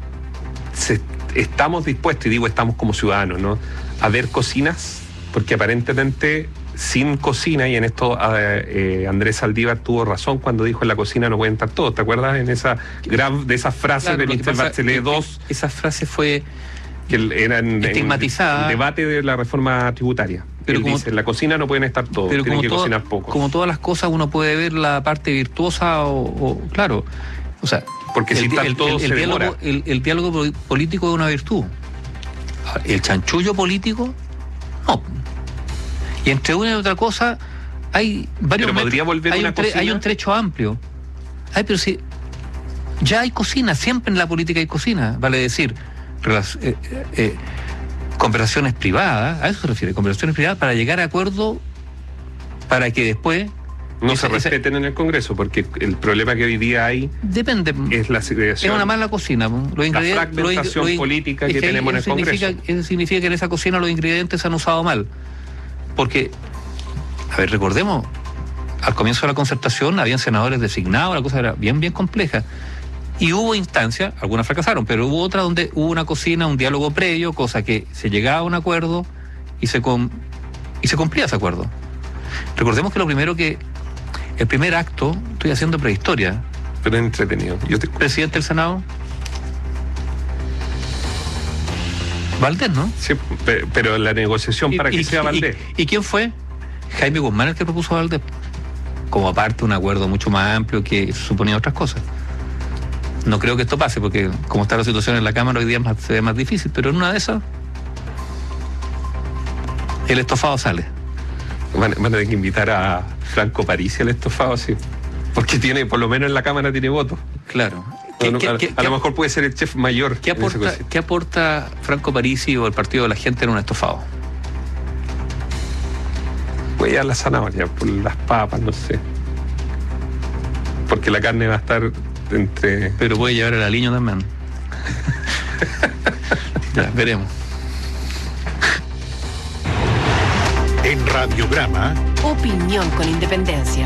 ¿Estamos dispuestos, y digo estamos como ciudadanos, ¿no?, a ver cocinas? Porque aparentemente sin cocina, y en esto Andrés Saldívar tuvo razón cuando dijo en la cocina no pueden estar todos. ¿Te acuerdas de esas frases de Michelle Bachelet 2? Esa frase fue que eran estigmatizada. En el debate de la reforma tributaria. Pero dice, en la cocina no pueden estar todos, tienen que cocinar pocos. Como todas las cosas, uno puede ver la parte virtuosa claro. O sea, porque si están todos se demora. El diálogo político es una virtud. El chanchullo político, no. Y entre una y otra cosa hay varios metros, hay un trecho amplio. Pero si ya hay cocina, siempre en la política hay cocina, vale decir, conversaciones privadas, a eso se refiere, conversaciones privadas para llegar a acuerdo, para que después no se respeten en el Congreso, porque el problema que hoy día hay es la segregación. Es una mala cocina. La fragmentación política que tenemos en el Congreso. Eso significa que en esa cocina los ingredientes se han usado mal. Porque, recordemos, al comienzo de la concertación habían senadores designados, la cosa era bien compleja. Y hubo instancias, algunas fracasaron, pero hubo otras donde hubo una cocina, un diálogo previo, cosa que se llegaba a un acuerdo y se cumplía ese acuerdo. Recordemos que el primer acto, estoy haciendo prehistoria. Pero es entretenido. Presidente del Senado, Valdés, ¿no? Sí, pero la negociación para que sea Valdés. ¿Y quién fue? Jaime Guzmán el que propuso a Valdés. Como aparte un acuerdo mucho más amplio que suponía otras cosas. No creo que esto pase, porque como está la situación en la Cámara hoy día se ve más difícil, pero en una de esas el estofado sale. Van a tener que invitar a Franco Parisi al estofado, sí. Porque por lo menos en la Cámara tiene votos. Claro. A lo mejor puede ser el chef mayor. ¿Qué aporta Franco Parisi o el Partido de la Gente en un estofado? Voy a la zanahoria, por las papas, no sé. Porque la carne va a estar entre... Pero puede llevar el aliño también. Ya, veremos. En Radiograma, opinión con independencia.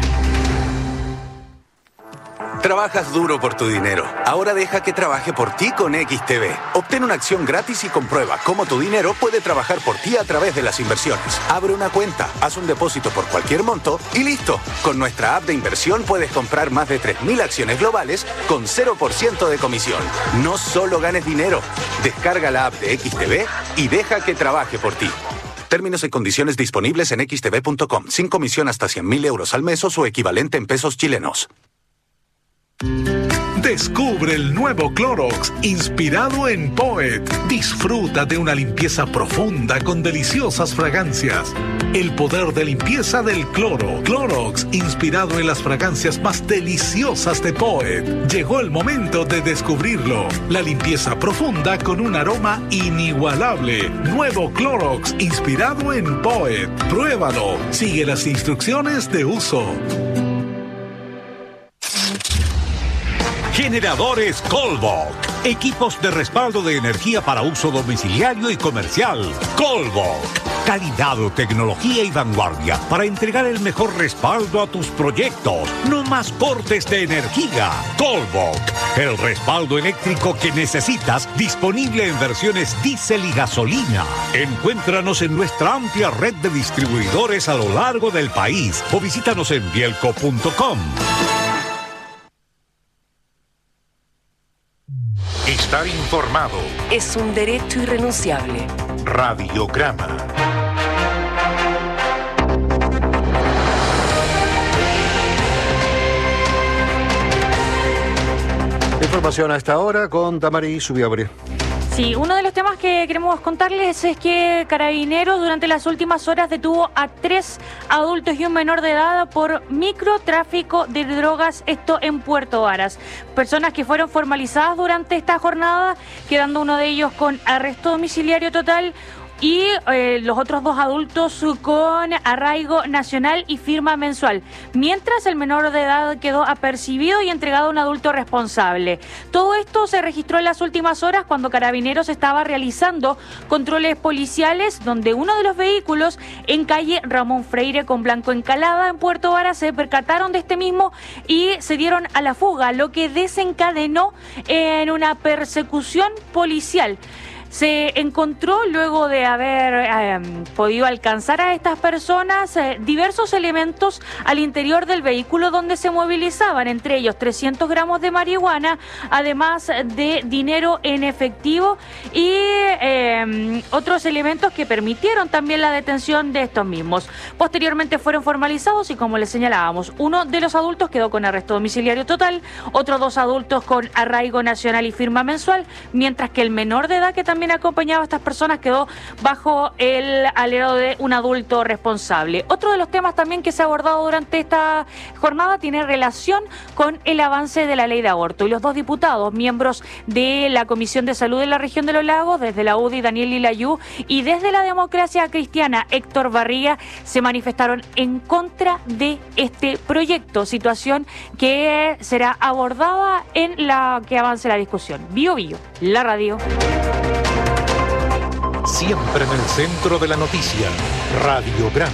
Trabajas duro por tu dinero. Ahora deja que trabaje por ti con XTB. Obtén una acción gratis y comprueba cómo tu dinero puede trabajar por ti a través de las inversiones. Abre una cuenta, haz un depósito por cualquier monto y listo. Con nuestra app de inversión puedes comprar más de 3.000 acciones globales con 0% de comisión. No solo ganes dinero. Descarga la app de XTB y deja que trabaje por ti. Términos y condiciones disponibles en xtb.com. Sin comisión hasta 100.000 euros al mes o su equivalente en pesos chilenos. Descubre el nuevo Clorox, inspirado en Poet. Disfruta de una limpieza profunda con deliciosas fragancias. El poder de limpieza del cloro. Clorox, inspirado en las fragancias más deliciosas de Poet. Llegó el momento de descubrirlo. La limpieza profunda con un aroma inigualable. Nuevo Clorox, inspirado en Poet. Pruébalo. Sigue las instrucciones de uso. Generadores Colbok. Equipos de respaldo de energía para uso domiciliario y comercial. Colbok. Calidad, tecnología y vanguardia para entregar el mejor respaldo a tus proyectos. No más cortes de energía. Colbok. El respaldo eléctrico que necesitas, disponible en versiones diésel y gasolina. Encuéntranos en nuestra amplia red de distribuidores a lo largo del país o visítanos en bielco.com. Estar informado es un derecho irrenunciable. Radiograma. Información a esta hora con Damaris Subiabre. Sí, uno de los temas que queremos contarles es que Carabineros durante las últimas horas detuvo a 3 adultos y un menor de edad por microtráfico de drogas, esto en Puerto Varas. Personas que fueron formalizadas durante esta jornada, quedando uno de ellos con arresto domiciliario total y los otros 2 adultos con arraigo nacional y firma mensual, mientras el menor de edad quedó apercibido y entregado a un adulto responsable. Todo esto se registró en las últimas horas cuando Carabineros estaba realizando controles policiales, donde uno de los vehículos en calle Ramón Freire con Blanco Encalada en Puerto Varas se percataron de este mismo y se dieron a la fuga, lo que desencadenó en una persecución policial. Se encontró, luego de haber podido alcanzar a estas personas, diversos elementos al interior del vehículo donde se movilizaban, entre ellos 300 gramos de marihuana, además de dinero en efectivo y otros elementos que permitieron también la detención de estos mismos. Posteriormente fueron formalizados y, como les señalábamos, uno de los adultos quedó con arresto domiciliario total, otros 2 adultos con arraigo nacional y firma mensual, mientras que el menor de edad que también acompañaba a estas personas quedó bajo el alero de un adulto responsable. Otro de los temas también que se ha abordado durante esta jornada tiene relación con el avance de la ley de aborto, y los 2 diputados, miembros de la Comisión de Salud de la Región de los Lagos, desde la UDI Daniel Lilayú y desde la Democracia Cristiana Héctor Barriga, se manifestaron en contra de este proyecto, situación que será abordada en la que avance la discusión. Bio Bio, la radio. Siempre en el centro de la noticia. Radiograma.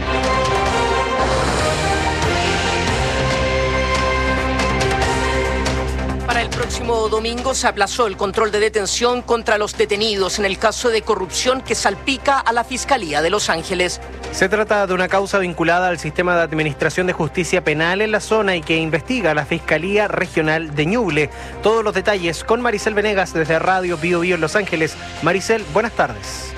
Para el próximo domingo se aplazó el control de detención contra los detenidos en el caso de corrupción que salpica a la Fiscalía de Los Ángeles. Se trata de una causa vinculada al sistema de administración de justicia penal en la zona y que investiga la Fiscalía Regional de Ñuble. Todos los detalles con Maricel Venegas desde Radio Bio Bio en Los Ángeles. Maricel, buenas tardes.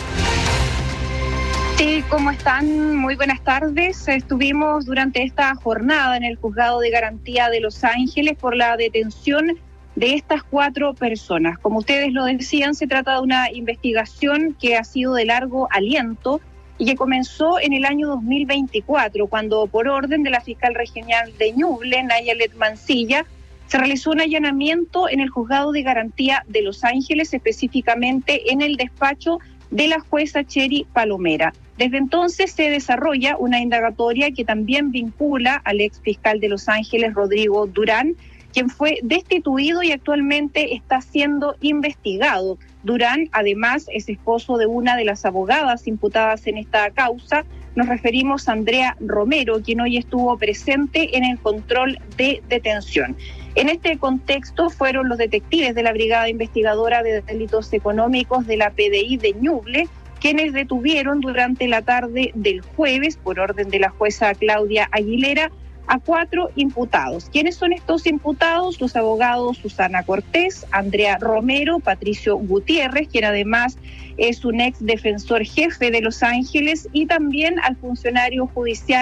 Sí, ¿cómo están? Muy buenas tardes. Estuvimos durante esta jornada en el Juzgado de Garantía de Los Ángeles por la detención de estas 4 personas. Como ustedes lo decían, se trata de una investigación que ha sido de largo aliento y que comenzó en el año 2024, cuando por orden de la fiscal regional de Ñuble, Nayalet Mancilla, se realizó un allanamiento en el Juzgado de Garantía de Los Ángeles, específicamente en el despacho de la jueza Cheri Palomera. Desde entonces se desarrolla una indagatoria que también vincula al ex fiscal de Los Ángeles, Rodrigo Durán, quien fue destituido y actualmente está siendo investigado. Durán, además, es esposo de una de las abogadas imputadas en esta causa. Nos referimos a Andrea Romero, quien hoy estuvo presente en el control de detención. En este contexto fueron los detectives de la Brigada Investigadora de Delitos Económicos de la PDI de Ñuble quienes detuvieron durante la tarde del jueves, por orden de la jueza Claudia Aguilera, a 4 imputados. ¿Quiénes son estos imputados? Los abogados Susana Cortés, Andrea Romero, Patricio Gutiérrez, quien además es un ex defensor jefe de Los Ángeles, y también al funcionario judicial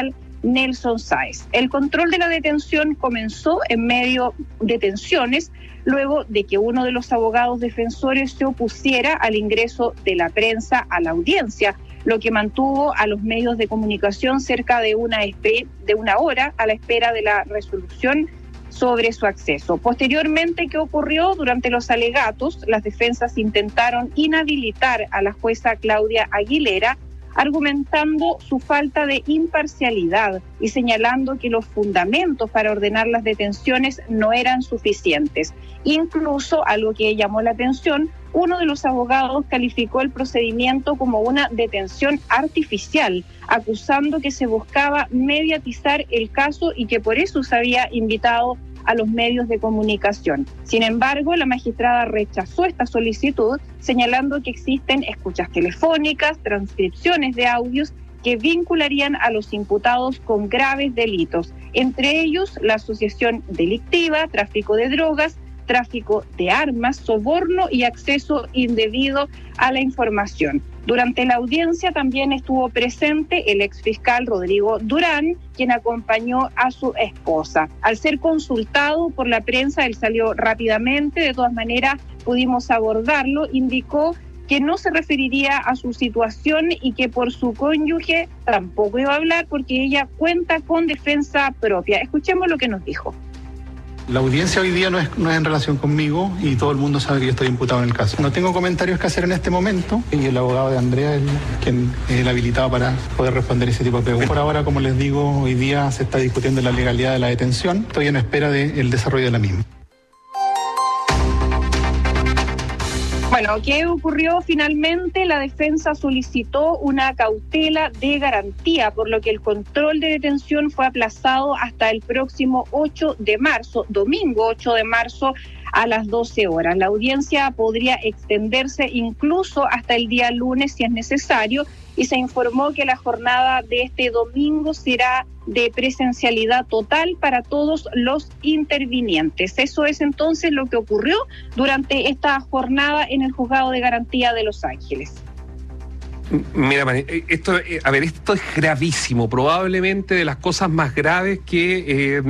Nelson Sáez. El control de la detención comenzó en medio de tensiones luego de que uno de los abogados defensores se opusiera al ingreso de la prensa a la audiencia, lo que mantuvo a los medios de comunicación cerca de una hora a la espera de la resolución sobre su acceso. Posteriormente, ¿qué ocurrió? Durante los alegatos, las defensas intentaron inhabilitar a la jueza Claudia Aguilera, argumentando su falta de imparcialidad y señalando que los fundamentos para ordenar las detenciones no eran suficientes. Incluso, algo que llamó la atención, uno de los abogados calificó el procedimiento como una detención artificial, acusando que se buscaba mediatizar el caso y que por eso se había invitado a los medios de comunicación. Sin embargo, la magistrada rechazó esta solicitud, señalando que existen escuchas telefónicas, transcripciones de audios que vincularían a los imputados con graves delitos, entre ellos la asociación delictiva, tráfico de drogas, tráfico de armas, soborno y acceso indebido a la información. Durante la audiencia también estuvo presente el exfiscal Rodrigo Durán, quien acompañó a su esposa. Al ser consultado por la prensa, él salió rápidamente, de todas maneras pudimos abordarlo, indicó que no se referiría a su situación y que por su cónyuge tampoco iba a hablar porque ella cuenta con defensa propia. Escuchemos lo que nos dijo. La audiencia hoy día no es en relación conmigo y todo el mundo sabe que yo estoy imputado en el caso. No tengo comentarios que hacer en este momento y el abogado de Andrea es quien es el habilitado para poder responder ese tipo de preguntas. Por ahora, como les digo, hoy día se está discutiendo la legalidad de la detención. Estoy en espera del desarrollo de la misma. Bueno, ¿qué ocurrió? Finalmente la defensa solicitó una cautela de garantía, por lo que el control de detención fue aplazado hasta el próximo 8 de marzo, domingo 8 de marzo a las 12 horas. La audiencia podría extenderse incluso hasta el día lunes si es necesario, y se informó que la jornada de este domingo será de presencialidad total para todos los intervinientes. Eso es entonces lo que ocurrió durante esta jornada en el Juzgado de Garantía de Los Ángeles. Mira, esto es gravísimo, probablemente de las cosas más graves que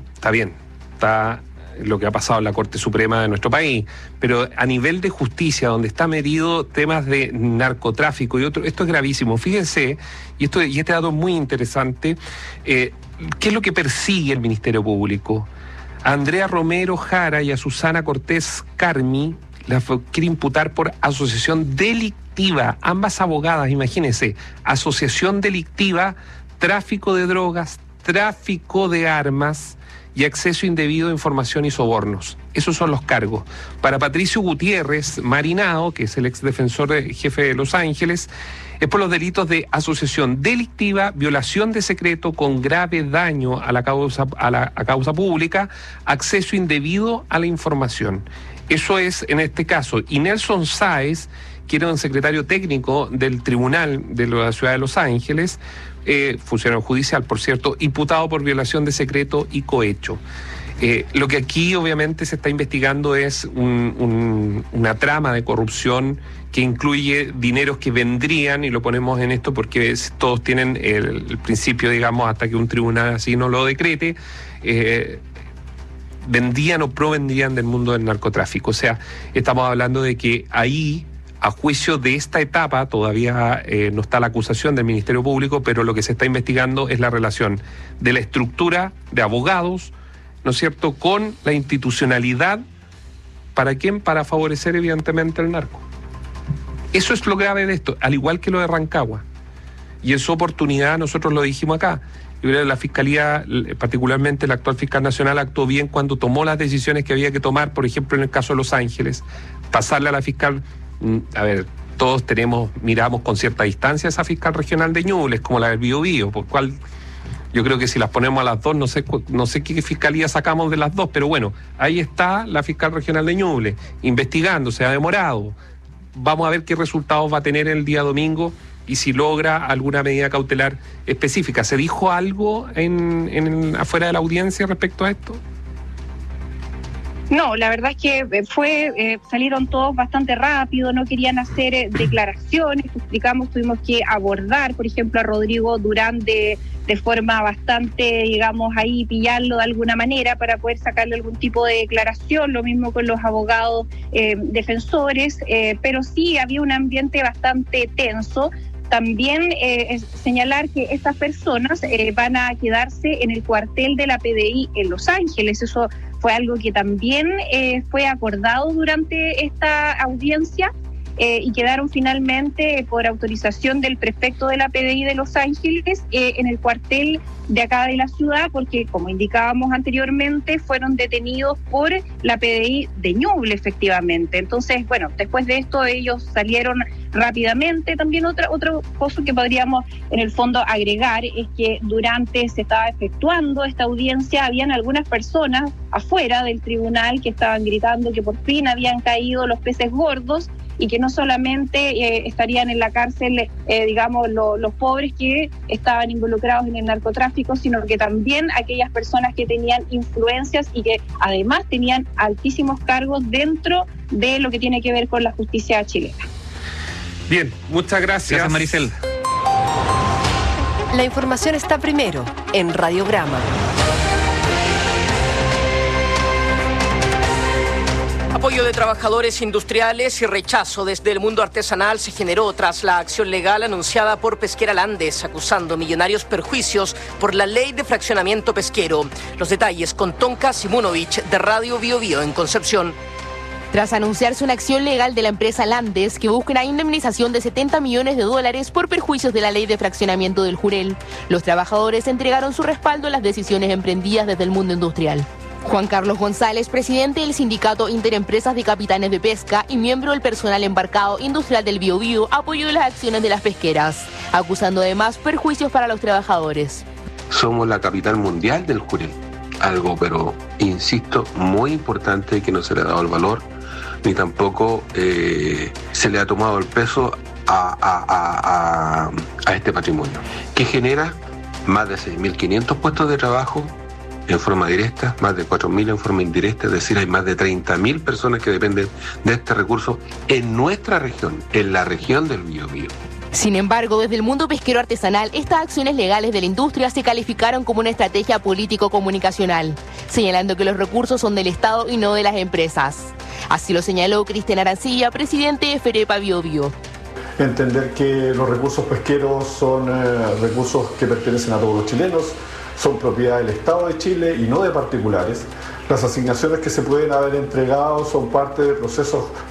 está lo que ha pasado en la Corte Suprema de nuestro país, pero a nivel de justicia, donde está medido temas de narcotráfico y otro, esto es gravísimo. Fíjense, y este dato es muy interesante, ¿qué es lo que persigue el Ministerio Público? A Andrea Romero Jara y a Susana Cortés Carmi las quiere imputar por asociación delictiva, ambas abogadas, imagínense, asociación delictiva, tráfico de drogas, tráfico de armas y acceso indebido a información y sobornos. Esos son los cargos. Para Patricio Gutiérrez Marinado, que es el exdefensor jefe de Los Ángeles, es por los delitos de asociación delictiva, violación de secreto con grave daño a la causa pública, acceso indebido a la información. Eso es en este caso. Y Nelson Sáez, que era un secretario técnico del Tribunal de la Ciudad de Los Ángeles, funcionario judicial, por cierto, imputado por violación de secreto y cohecho. Lo que aquí obviamente se está investigando es una trama de corrupción que incluye dineros que vendrían, y lo ponemos en esto porque todos tienen el principio, digamos, hasta que un tribunal así no lo decrete, vendían o provendrían del mundo del narcotráfico. O sea, estamos hablando de que ahí, a juicio de esta etapa, todavía no está la acusación del Ministerio Público, pero lo que se está investigando es la relación de la estructura de abogados, ¿no es cierto?, con la institucionalidad. ¿Para quién? Para favorecer evidentemente el narco. Eso es lo grave de esto, al igual que lo de Rancagua. Y en su oportunidad nosotros lo dijimos acá. Yo creo que la Fiscalía, particularmente el actual fiscal nacional, actuó bien cuando tomó las decisiones que había que tomar, por ejemplo, en el caso de Los Ángeles, pasarle a la fiscal. A ver, todos miramos con cierta distancia a esa fiscal regional de Ñuble, como la del Biobío, por cual yo creo que si las ponemos a las dos, no sé qué fiscalía sacamos de las dos, pero bueno, ahí está la fiscal regional de Ñuble, investigando, se ha demorado. Vamos a ver qué resultados va a tener el día domingo y si logra alguna medida cautelar específica. ¿Se dijo algo afuera de la audiencia respecto a esto? No, la verdad es que salieron todos bastante rápido, no querían hacer declaraciones, explicamos, tuvimos que abordar, por ejemplo, a Rodrigo Durán de forma bastante, digamos, ahí pillarlo de alguna manera para poder sacarle algún tipo de declaración, lo mismo con los abogados defensores, pero sí había un ambiente bastante tenso. También es señalar que estas personas van a quedarse en el cuartel de la PDI en Los Ángeles. Eso fue algo que también fue acordado durante esta audiencia y quedaron finalmente por autorización del prefecto de la PDI de Los Ángeles en el cuartel de acá de la ciudad, porque como indicábamos anteriormente, fueron detenidos por la PDI de Ñuble, efectivamente. Entonces, bueno, después de esto ellos salieron rápidamente. También otro cosa que podríamos en el fondo agregar es que durante se estaba efectuando esta audiencia, habían algunas personas afuera del tribunal que estaban gritando que por fin habían caído los peces gordos y que no solamente estarían en la cárcel, digamos, los pobres que estaban involucrados en el narcotráfico, sino que también aquellas personas que tenían influencias y que además tenían altísimos cargos dentro de lo que tiene que ver con la justicia chilena. Bien, muchas gracias. Gracias, Maricel. La información está primero en Radiograma. Apoyo de trabajadores industriales y rechazo desde el mundo artesanal se generó tras la acción legal anunciada por Pesquera Landes, acusando millonarios perjuicios por la ley de fraccionamiento pesquero. Los detalles con Tonka Simunovich de Radio Bio Bio en Concepción. Tras anunciarse una acción legal de la empresa Landes que busca una indemnización de $70 millones por perjuicios de la ley de fraccionamiento del Jurel, los trabajadores entregaron su respaldo a las decisiones emprendidas desde el mundo industrial. Juan Carlos González, presidente del sindicato Interempresas de Capitanes de Pesca y miembro del personal embarcado industrial del Bio Bio, apoyó las acciones de las pesqueras, acusando además perjuicios para los trabajadores. Somos la capital mundial del Jurel, algo, pero insisto, muy importante que no se le ha dado el valor, ni tampoco se le ha tomado el peso a este patrimonio, que genera más de 6.500 puestos de trabajo en forma directa, más de 4.000 en forma indirecta, es decir, hay más de 30.000 personas que dependen de este recurso en nuestra región, en la región del Biobío. Sin embargo, desde el mundo pesquero artesanal, estas acciones legales de la industria se calificaron como una estrategia político-comunicacional, señalando que los recursos son del Estado y no de las empresas. Así lo señaló Cristian Arancilla, presidente de Ferepa Bio Bio. Entender que los recursos pesqueros son recursos que pertenecen a todos los chilenos, son propiedad del Estado de Chile y no de particulares. Las asignaciones que se pueden haber entregado son parte de procesos